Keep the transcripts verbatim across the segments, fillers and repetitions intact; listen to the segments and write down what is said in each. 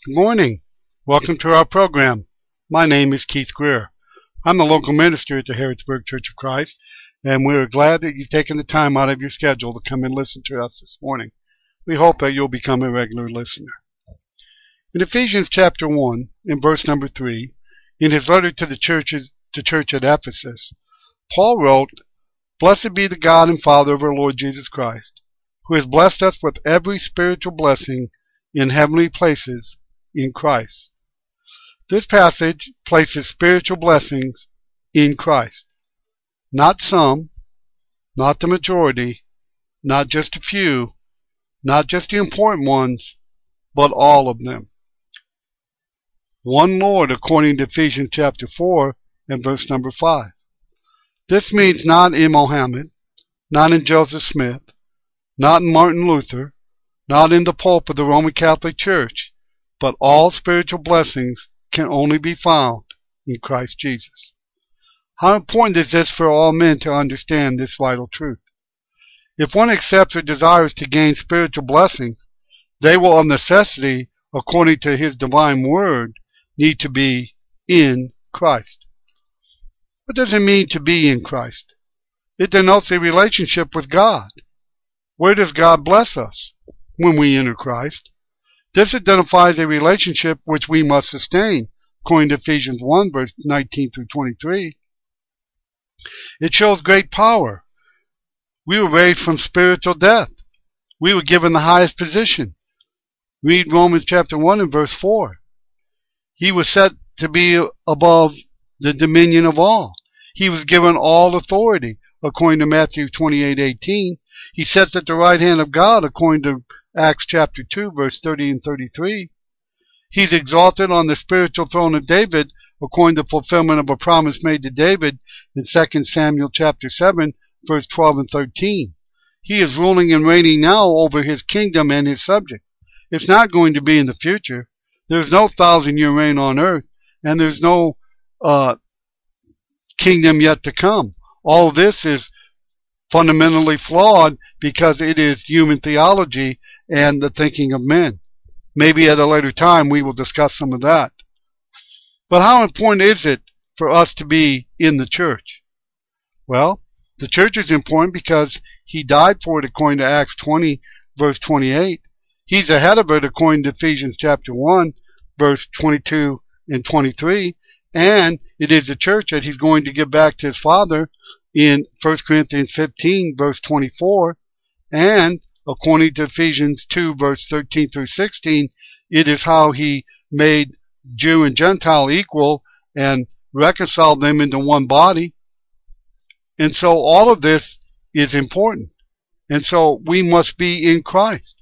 Good morning. Welcome to our program. My name is Keith Greer. I'm the local minister at the Harrodsburg Church of Christ, and we're glad that you've taken the time out of your schedule to come and listen to us this morning. We hope that you'll become a regular listener. In Ephesians chapter one, in verse number three, in his letter to the churches, the church at Ephesus, Paul wrote, "Blessed be the God and Father of our Lord Jesus Christ, who has blessed us with every spiritual blessing in heavenly places in Christ." This passage places spiritual blessings in Christ. Not some, not the majority, not just a few, not just the important ones, but all of them. One Lord, according to Ephesians chapter four and verse number five. This means not in Mohammed, not in Joseph Smith, not in Martin Luther, not in the Pope of the Roman Catholic Church, but all spiritual blessings can only be found in Christ Jesus. How important is this for all men to understand this vital truth? If one accepts or desires to gain spiritual blessings, they will of necessity, according to his divine word, need to be in Christ. What does it mean to be in Christ? It denotes a relationship with God. Where does God bless us? When we enter Christ. This identifies a relationship which we must sustain, according to Ephesians one, verse nineteen through twenty-three. It shows great power. We were raised from spiritual death. We were given the highest position. Read Romans chapter one and verse four. He was set to be above the dominion of all. He was given all authority, according to Matthew twenty-eight eighteen. He sits at the right hand of God, according to Acts chapter two, verse thirty and thirty-three. He's exalted on the spiritual throne of David, according to fulfillment of a promise made to David in Second Samuel chapter seven, verse twelve and thirteen. He is ruling and reigning now over his kingdom and his subjects. It's not going to be in the future. There's no thousand-year reign on earth, and there's no uh, kingdom yet to come. All of this is fundamentally flawed because it is human theology and the thinking of men. Maybe at a later time we will discuss some of that. But how important is it for us to be in the church? Well, the church is important because he died for it, according to Acts twenty, verse twenty-eight. He's ahead of it, according to Ephesians chapter one, verse twenty-two and twenty-three. And it is the church that he's going to give back to his Father in First Corinthians fifteen, verse twenty-four. And according to Ephesians two, verse thirteen through sixteen, it is how he made Jew and Gentile equal and reconciled them into one body. And so all of this is important. And so we must be in Christ.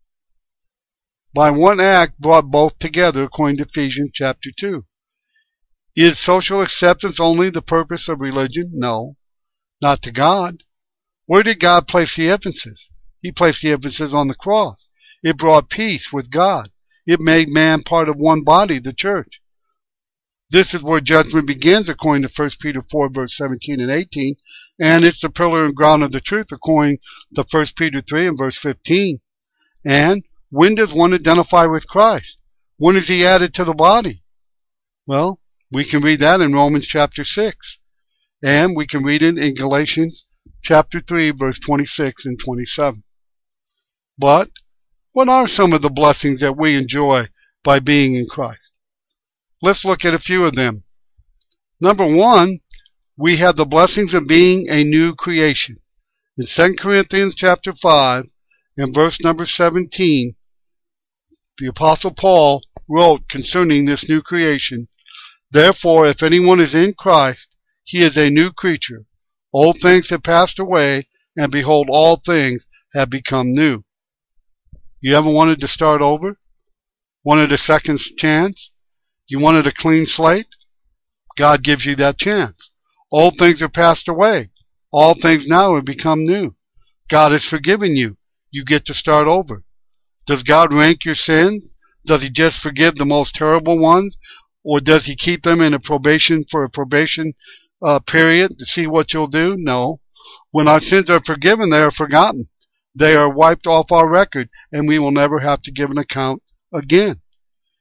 By one act brought both together, according to Ephesians chapter two. Is social acceptance only the purpose of religion? No, not to God. Where did God place the emphasis? He placed the emphasis on the cross. It brought peace with God. It made man part of one body, the church. This is where judgment begins, according to First Peter four, verse seventeen and eighteen, and it's the pillar and ground of the truth, according to First Peter three and verse fifteen. And when does one identify with Christ? When is he added to the body? Well, we can read that in Romans chapter six. And we can read it in Galatians chapter three, verse twenty-six and twenty-seven. But what are some of the blessings that we enjoy by being in Christ? Let's look at a few of them. Number one, we have the blessings of being a new creation. In Second Corinthians chapter five and verse number seventeen, the Apostle Paul wrote concerning this new creation, "Therefore, if anyone is in Christ, he is a new creature. Old things have passed away, and behold, all things have become new." You ever wanted to start over? Wanted a second chance? You wanted a clean slate? God gives you that chance. Old things are passed away. All things now have become new. God has forgiven you. You get to start over. Does God rank your sins? Does he just forgive the most terrible ones? Or does he keep them in a probation for a probation uh, period to see what you'll do? No. When our sins are forgiven, they are forgotten. They are wiped off our record, and we will never have to give an account again.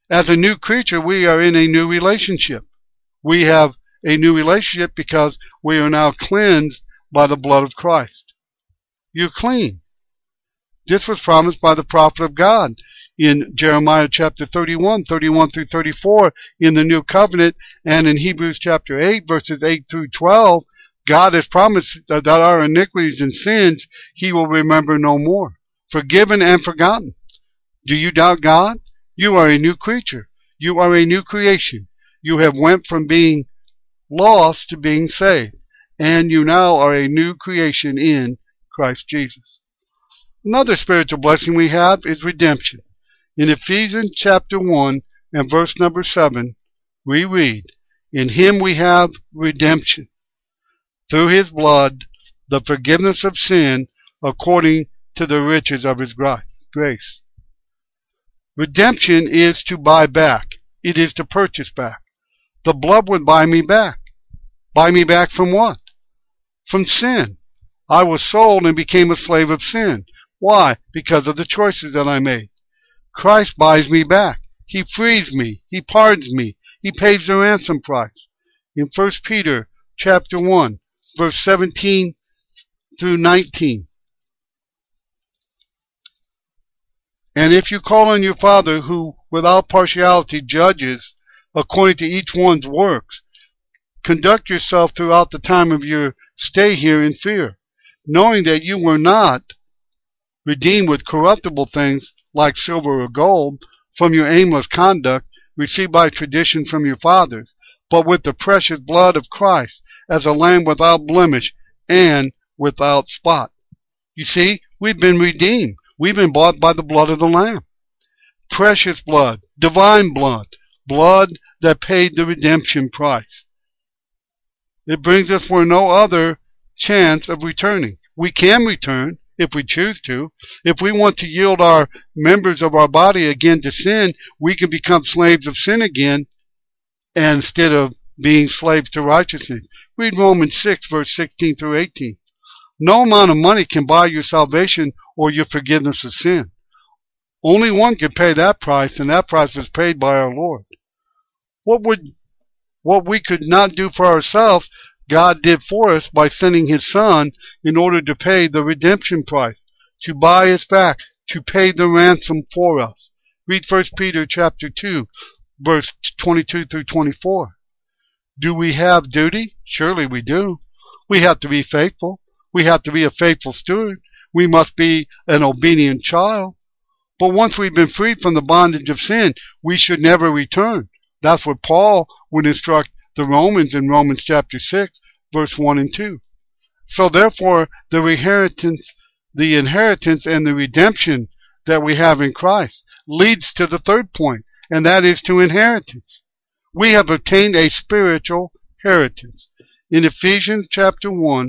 As a new creature, we are in a new relationship. We have a new relationship because we are now cleansed by the blood of Christ. You're clean. This was promised by the prophet of God in Jeremiah chapter thirty-one, thirty-one through thirty-four in the New Covenant, and in Hebrews chapter eight, verses eight through twelve, God has promised that our iniquities and sins He will remember no more, forgiven and forgotten. Do you doubt God? You are a new creature. You are a new creation. You have went from being lost to being saved, and you now are a new creation in Christ Jesus. Another spiritual blessing we have is redemption. In Ephesians chapter one and verse number seven, we read, "In Him we have redemption, through His blood, the forgiveness of sin, according to the riches of His grace." Redemption is to buy back. It is to purchase back. The blood would buy me back. Buy me back from what? From sin. I was sold and became a slave of sin. Why? Because of the choices that I made. Christ buys me back. He frees me. He pardons me. He pays the ransom price. In First Peter chapter one, verse seventeen through nineteen. "And if you call on your Father, who without partiality judges according to each one's works, conduct yourself throughout the time of your stay here in fear, knowing that you were not redeemed with corruptible things like silver or gold from your aimless conduct received by tradition from your fathers, but with the precious blood of Christ, as a lamb without blemish and without spot." You see, we've been redeemed. We've been bought by the blood of the Lamb. Precious blood, divine blood, blood that paid the redemption price. It brings us for no other chance of returning. We can return if we choose to. If we want to yield our members of our body again to sin, we can become slaves of sin again instead of being slaves to righteousness. Read Romans six, verse sixteen through eighteen. No amount of money can buy your salvation or your forgiveness of sin. Only one can pay that price, and that price was paid by our Lord. What would what we could not do for ourselves, God did for us by sending His Son in order to pay the redemption price, to buy us back, to pay the ransom for us. Read First Peter chapter two, verse twenty-two through twenty-four. Do we have duty? Surely we do. We have to be faithful. We have to be a faithful steward. We must be an obedient child. But once we've been freed from the bondage of sin, we should never return. That's what Paul would instruct the Romans in Romans chapter six, verse one and two. So therefore, the inheritance, the inheritance and the redemption that we have in Christ leads to the third point, and that is to inheritance. We have obtained a spiritual inheritance. In Ephesians chapter one,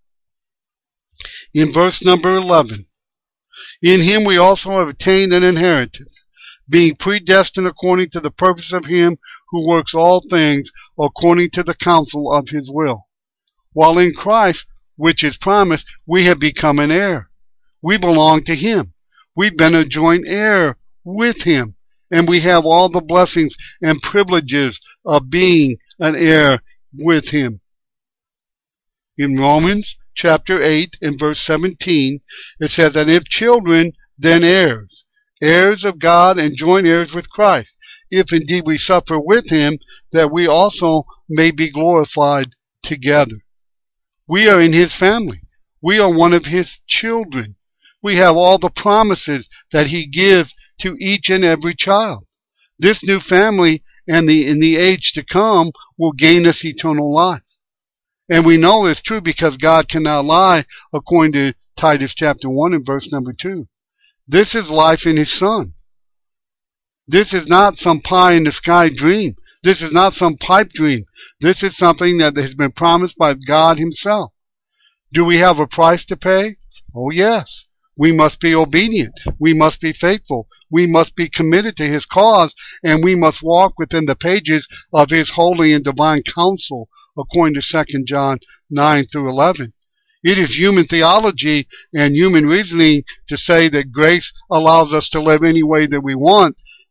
in verse number eleven, "In Him we also have attained an inheritance, being predestined according to the purpose of Him who works all things according to the counsel of His will." While in Christ, which is promised, we have become an heir. We belong to Him. We've been a joint heir with Him, and we have all the blessings and privileges of being an heir with Him. In Romans chapter eight and verse seventeen, it says, "And if children, then heirs, heirs of God and joint heirs with Christ, if indeed we suffer with Him, that we also may be glorified together." We are in His family. We are one of His children. We have all the promises that He gives to each and every child. This new family and the in the age to come will gain us eternal life. And we know it's true because God cannot lie, according to Titus chapter one and verse number two. This is life in His Son. This is not some pie-in-the-sky dream. This is not some pipe dream. This is something that has been promised by God Himself. Do we have a price to pay? Oh yes. We must be obedient. We must be faithful. We must be committed to His cause, and we must walk within the pages of His holy and divine counsel, according to Second John nine through eleven. It is human theology and human reasoning to say that grace allows us to live any way that we want,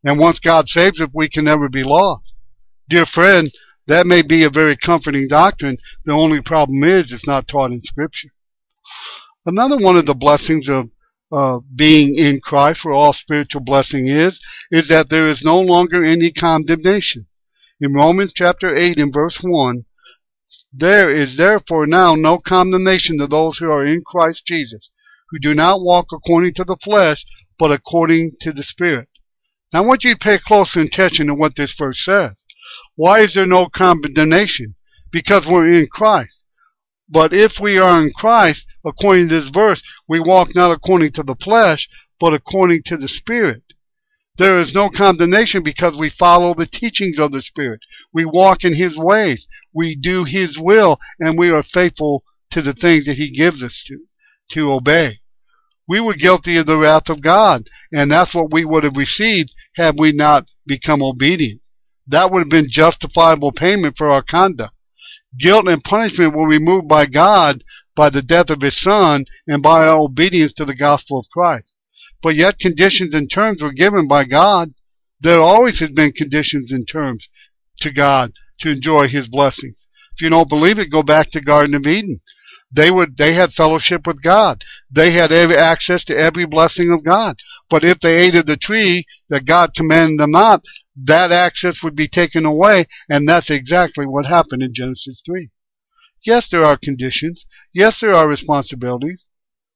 And once God saves us, we can never be lost. Dear friend, that may be a very comforting doctrine. The only problem is it's not taught in Scripture. Another one of the blessings of uh, being in Christ, for all spiritual blessing is, is that there is no longer any condemnation. In Romans chapter eight and verse one, there is therefore now no condemnation to those who are in Christ Jesus, who do not walk according to the flesh, but according to the Spirit. Now I want you to pay close attention to what this verse says. Why is there no condemnation? Because we're in Christ. But if we are in Christ, according to this verse, we walk not according to the flesh, but according to the Spirit. There is no condemnation because we follow the teachings of the Spirit. We walk in His ways. We do His will, and we are faithful to the things that He gives us to, to obey. We were guilty of the wrath of God, and that's what we would have received had we not become obedient. That would have been justifiable payment for our conduct. Guilt and punishment were removed by God by the death of His Son and by our obedience to the gospel of Christ. But yet conditions and terms were given by God. There always has been conditions and terms to God to enjoy His blessings. If you don't believe it, go back to Garden of Eden. They would, they had fellowship with God. They had every access to every blessing of God. But if they ate of the tree that God commanded them not, that access would be taken away, and that's exactly what happened in Genesis three. Yes, there are conditions. Yes, there are responsibilities.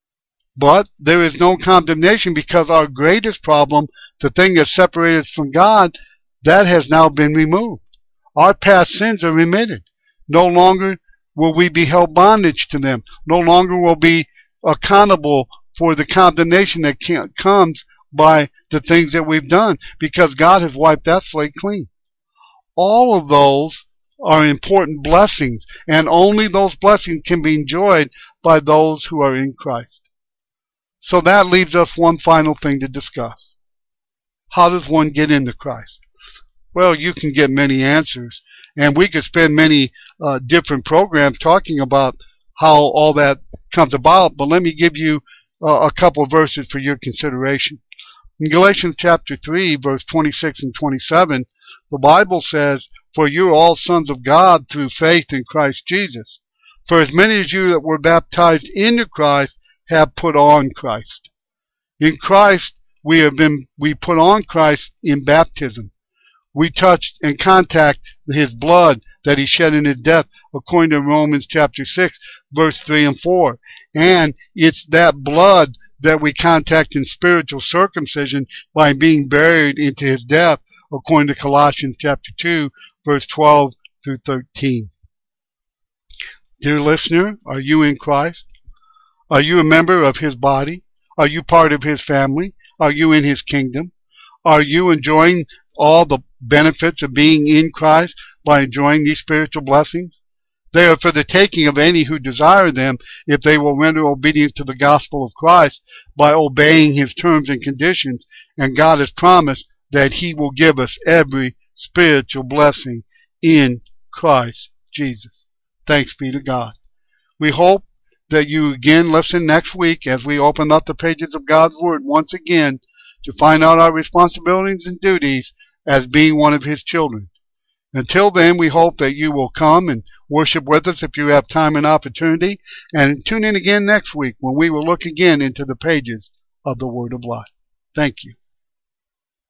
But there is no condemnation because our greatest problem, the thing that separated us from God, that has now been removed. Our past sins are remitted. No longer will we be held bondage to them. No longer will be accountable for the condemnation that comes by the things that we've done, because God has wiped that slate clean. All of those are important blessings, and only those blessings can be enjoyed by those who are in Christ. So that leaves us one final thing to discuss. How does one get into Christ? Well, you can get many answers, and we could spend many uh, different programs talking about how all that comes about, but let me give you uh, a couple of verses for your consideration. In Galatians chapter three, verse twenty-six and twenty-seven, the Bible says, "For you are all sons of God through faith in Christ Jesus. For as many as you that were baptized into Christ have put on Christ." In Christ, we have been, we put on Christ in baptism. We touched and contact His blood that He shed in His death, according to Romans chapter six, verse three and four. And it's that blood that we contact in spiritual circumcision by being buried into His death, according to Colossians chapter two, verse twelve through thirteen. Dear listener, are you in Christ? Are you a member of His body? Are you part of His family? Are you in His kingdom? Are you enjoying all the benefits of being in Christ by enjoying these spiritual blessings? They are for the taking of any who desire them, if they will render obedience to the gospel of Christ by obeying His terms and conditions. And God has promised that He will give us every spiritual blessing in Christ Jesus. Thanks be to God. We hope that you again listen next week as we open up the pages of God's Word once again to find out our responsibilities and duties as being one of His children. Until then, we hope that you will come and worship with us if you have time and opportunity, and tune in again next week when we will look again into the pages of the Word of Life. Thank you.